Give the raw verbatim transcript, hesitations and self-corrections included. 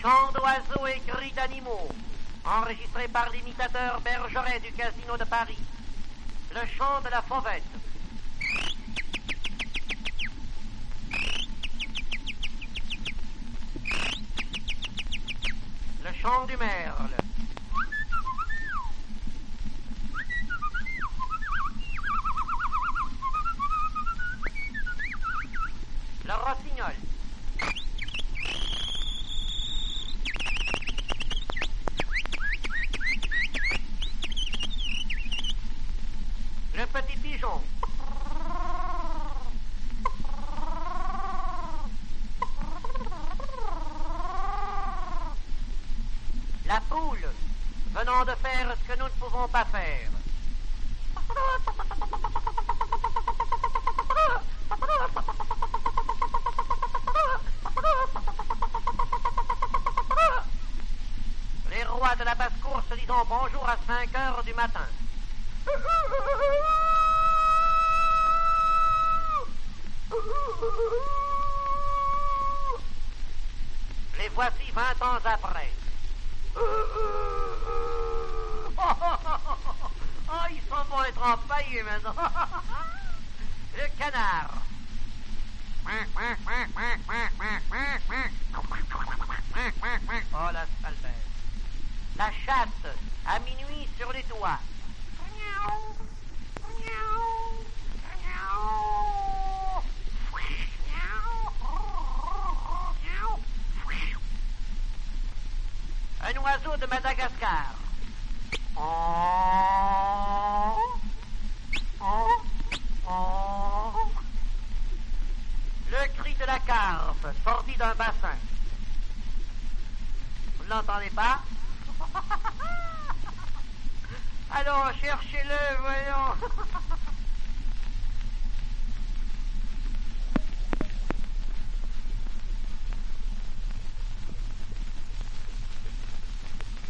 Chants d'oiseaux et cris d'animaux, enregistré par l'imitateur Bergeret du Casino de Paris. Le chant de la fauvette. Le chant du merle. Le rossignol. Le petit pigeon. La poule, venant de faire ce que nous ne pouvons pas faire. Les rois de la basse-cour se disant bonjour à cinq heures du matin. Les voici vingt ans après. Oh, ils sont bons être empaillés maintenant. Le canard. Oh, la sale bête. La chatte, à minuit sur les toits. Un oiseau de Madagascar. Oh, oh, oh. Le cri de la carpe sorti d'un bassin. Vous ne l'entendez pas? Allons, cherchez-le, voyons.